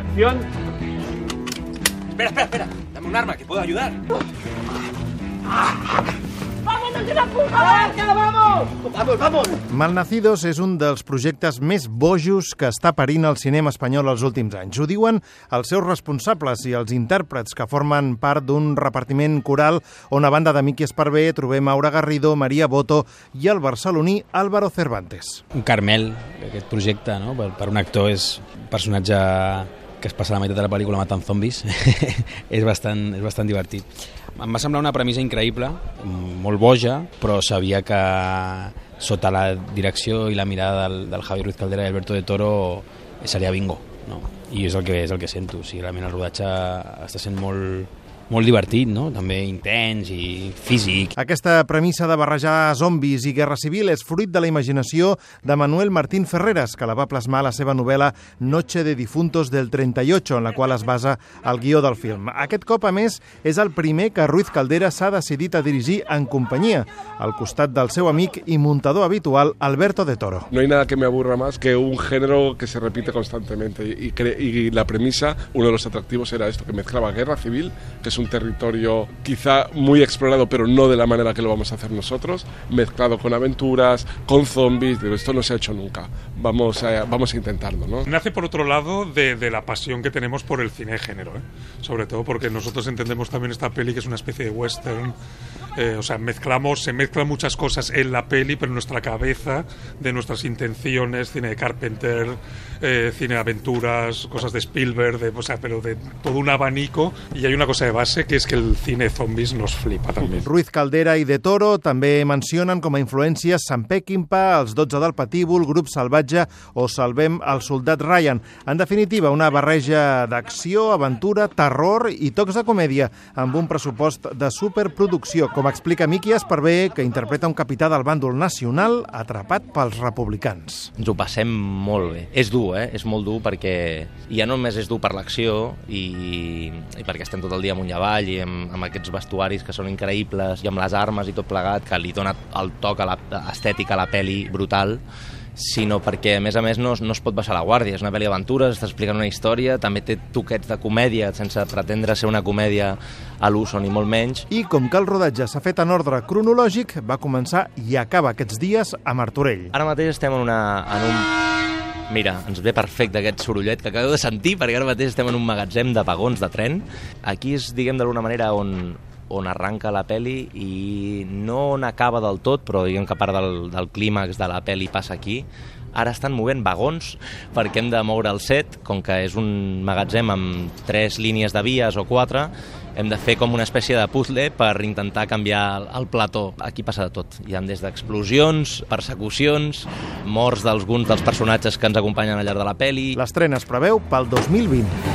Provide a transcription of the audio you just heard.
Acción. Espera. Dame un arma que puedo ayudar. ¡Vámonos de la puta! ¡Vamos! ¡Vamos! Malnacidos és un dels projectes més bojos que està parint el cinema espanyol els últims anys. Ho diuen els seus responsables i els intèrprets que formen part d'un repartiment coral on a banda de Miqui Esparvé trobem Aura Garrido, Maria Boto i el barceloní Álvaro Cervantes. Un Carmel, aquest projecte, no? Per un actor és un personatge que es passa la meitat de la pel·lícula matant zombis. és bastant divertit. Em va semblar una premissa increïble, molt boja, però sabia que sota la direcció i la mirada del Javi Ruiz Caldera i Alberto de Toro seria bingo, no? I és el que sento. O sigui, realment el rodatge està sent molt divertit, no? També intens i físic. Aquesta premissa de barrejar zombis i guerra civil és fruit de la imaginació de Manuel Martín Ferreras, que la va plasmar a la seva novel·la Noche de difuntos del 38, en la qual es basa el guió del film. Aquest cop, a més, és el primer que Ruiz Caldera s'ha decidit a dirigir en companyia, al costat del seu amic i muntador habitual, Alberto de Toro. No hay nada que me aburra más que un género que se repite constantemente y la premisa, uno de los atractivos era esto, que mezclaba guerra civil, que es un territorio quizá muy explorado, pero no de la manera que lo vamos a hacer nosotros, mezclado con aventuras, con zombies. Digo, esto no se ha hecho nunca. Vamos a intentarlo, ¿no? Nace, por otro lado, de la pasión que tenemos por el cine de género, ¿eh? Sobre todo porque nosotros entendemos también esta peli que es una especie de western. O sea, se mezclan muchas cosas en la peli, pero en nuestra cabeza, de nuestras intenciones, cine de Carpenter, cine de aventuras, cosas de Spielberg, pero de todo un abanico. Y hay una cosa de base, que és que el cine zombies nos flipa també. Ruiz Caldera i de Toro també mencionen com a influències Sant Peckinpah, Els 12 del Patíbul, Grup Salvatge o Salvem el soldat Ryan. En definitiva, una barreja d'acció, aventura, terror i tocs de comèdia, amb un pressupost de superproducció, com explica Miqui Esparvé, que interpreta un capità del bàndol nacional atrapat pels republicans. Ens ho passem molt bé. És dur, és molt dur perquè ja no només és dur per l'acció i perquè estem tot el dia amunt i avall i amb aquests vestuaris que són increïbles i amb les armes i tot plegat, que li dona el toc estètic a la pel·li brutal, sinó perquè, a més, no es pot baixar la guàrdia. És una pel·li d'aventures, està explicant una història, també té toquets de comèdia, sense pretendre ser una comèdia a l'uso ni molt menys. I com que el rodatge s'ha fet en ordre cronològic, va començar i acaba aquests dies a Martorell. Ara mateix estem en un... Mira, ens ve perfecte aquest sorollet que acabeu de sentir, perquè ara mateix estem en un magatzem de vagons de tren. Aquí és, diguem, d'alguna manera on arranca la pel·li i no on acaba del tot, però diguem que part del clímax de la pel·li passa aquí. Ara estan movent vagons perquè hem de moure el set, com que és un magatzem amb 3 línies de vies o 4, hem de fer com una espècie de puzzle per intentar canviar el plató. Aquí passa de tot. Hi ha des d'explosions, persecucions, morts d'alguns dels personatges que ens acompanyen al llarg de la pel·li. L'estrena es preveu pel 2020.